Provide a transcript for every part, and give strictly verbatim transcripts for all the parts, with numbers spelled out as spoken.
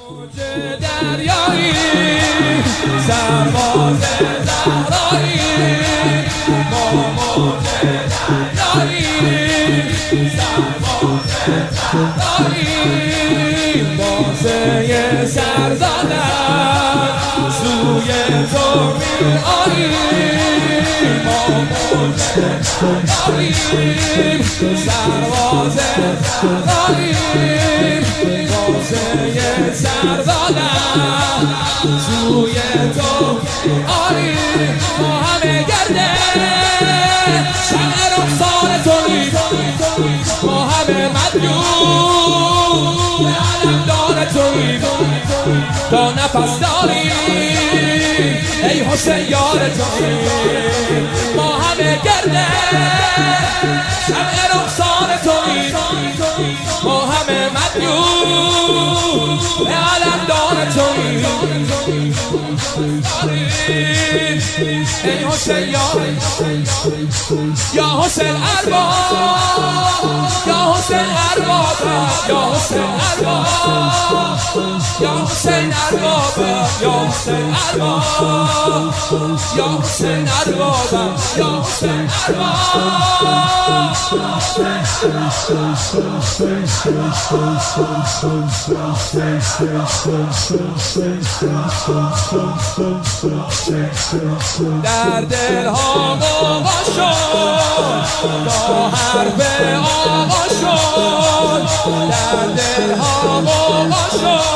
موج دریایی سرباز زهرایی ما موج دریایی سرباز زهرایی بازه سر زدن سوی تو می آییم ما موج دریایی سرباز زهرایی بازه سر زدن سوی تو آری ما همه گرده شمع رخسار تویی ما همه مدیون علمدار تویی تا نفس داری ای حسین یار تویی ما همه گرده شمع رخسار تویی ما همه مدیون علمدار تویی ای حسین یا حسین ارباب یا حسین ارباب یا حسین ارباب یا حسین ارباب یا حسین ارباب یا حسین ارباب یا حسین در دل ها موقع شد با حرف آقا شد در دل ها موقع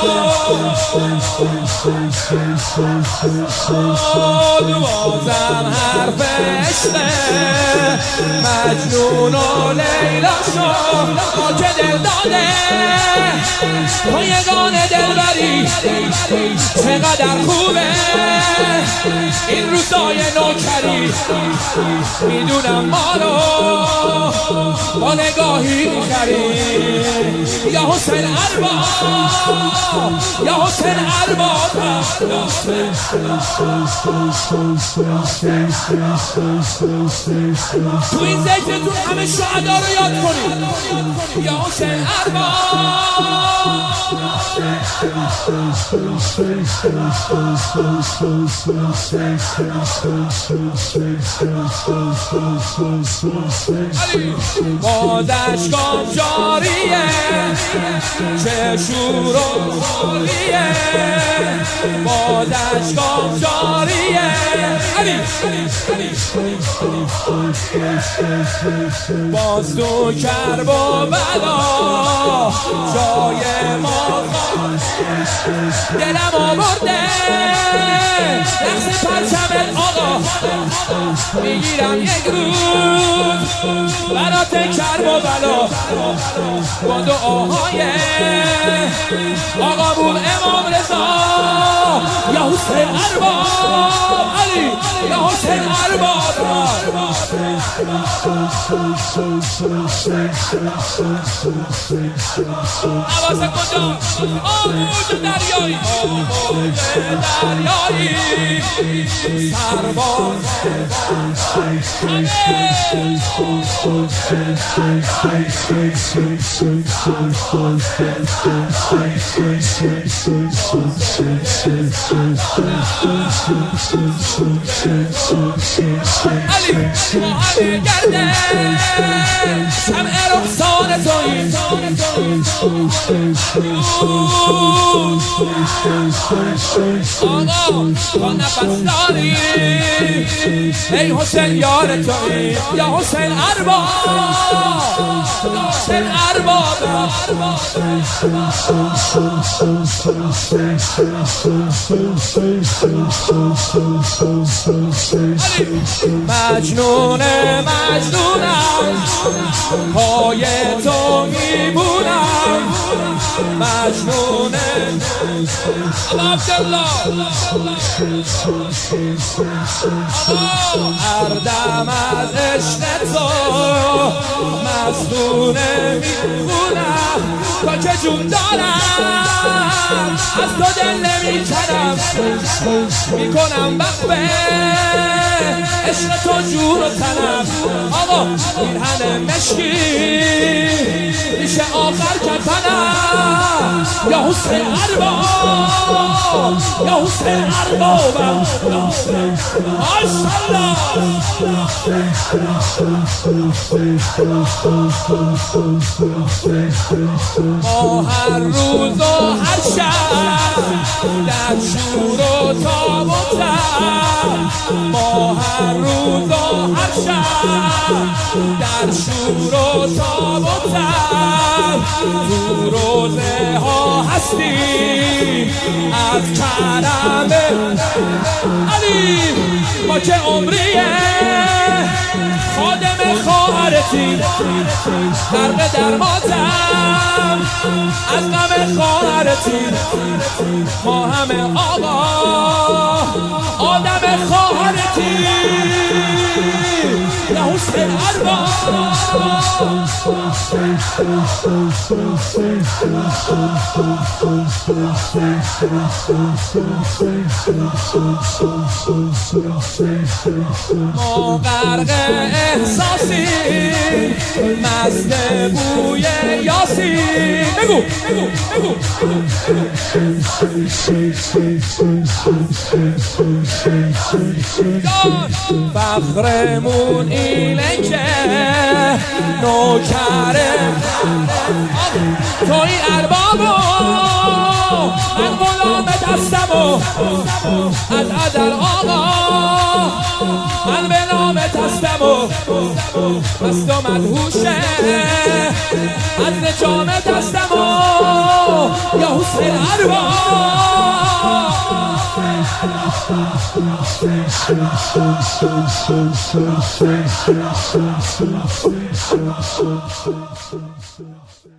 شد بازم حرف عشق مجنون و لیلا شد ما که دل داده تو یگانه دلبری چقدر خوبه این روزای نوکری میدونم ما رو با نگاهی میخری یا حسین ارباب یا حسین ارباب تو این ذکرتون همه شهدا رو یاد کنید یا حسین ارباب بازشگاه جاریه چه شور و خالیه بازشگاه جاریه باز تو کرب و بلا جای ما دلم آورده رقص پرچم آقا میگیرم یک روز برات کرب و بلا با دعاهای آقا بود امام رضا یا حسین ارباب علی یا حسین ارباب عوض کجا آموز دریایی آموز دریایی سرباز علی ما همه گرده شمع رخسار تویی آقا با نفس داری ای حسین یار تویی یا حسین ارباب یا حسین ارباب مجنون مجنونم پای تو میمونم مجنون عبدالله هر دم از عشق تو مستونه میمونم تا که جون دارم از تو دل نمی کنم میکنم وقفه عشق تو جور و تنم آقا پیرهن مشکی میشه آخر کفنم یا حسین ارباب یا حسین اربابم ماشالله ما هر روز و هر شب در شور و تاب و تب ما هر روز و هر شب در شور و تاب و تب تو روزه ها هستی از کرم علی ما که عمریه خادم خواهرتی غرق در ماتم از غم خواهرتی ما همه آقا آدم خواهرتی یا حسین ارباب ما غرق احساسی مست بوی یاسین بگو بگو بگو فخرمون اینه که نوکره توی اربابو من غلام دستمو از عدل آقا من به نام دستمو مست و مدهوشه از نجام دستمو یا حسین ارباب